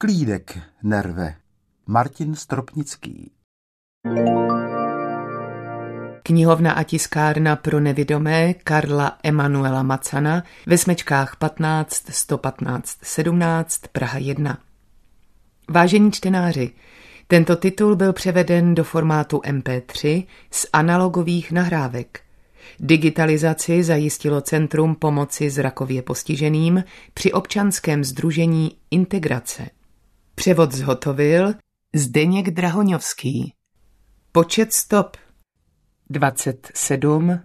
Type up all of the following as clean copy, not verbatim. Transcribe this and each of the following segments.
Klídek nerve. Martin Stropnický. Knihovna a tiskárna pro nevidomé Karla Emanuela Macana ve Smečkách 15 115 17 Praha 1. Vážení čtenáři, tento titul byl převeden do formátu MP3 z analogových nahrávek. Digitalizaci zajistilo Centrum pomoci zrakově postiženým při občanském sdružení Integrace. Převod zhotovil Zdeněk Drahoňovský. Počet stop 27.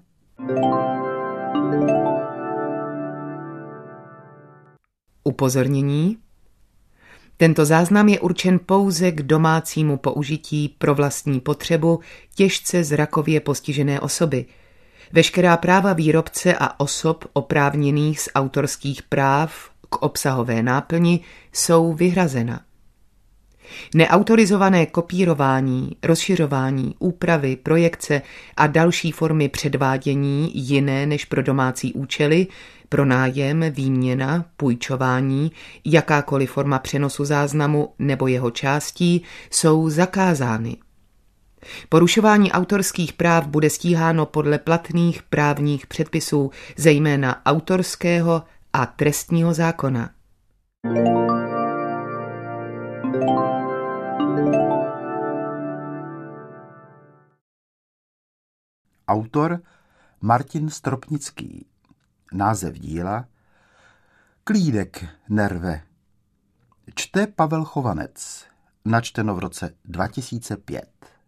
Upozornění. Tento záznam je určen pouze k domácímu použití pro vlastní potřebu těžce zrakově postižené osoby. Veškerá práva výrobce a osob oprávněných z autorských práv k obsahové náplni jsou vyhrazena. Neautorizované kopírování, rozšiřování, úpravy, projekce a další formy předvádění jiné než pro domácí účely, pronájem, výměna, půjčování, jakákoliv forma přenosu záznamu nebo jeho částí jsou zakázány. Porušování autorských práv bude stíháno podle platných právních předpisů, zejména autorského a trestního zákona. Autor Martin Stropnický. Název díla Klídek nerve. Čte Pavel Chovanec. Načteno v roce 2005.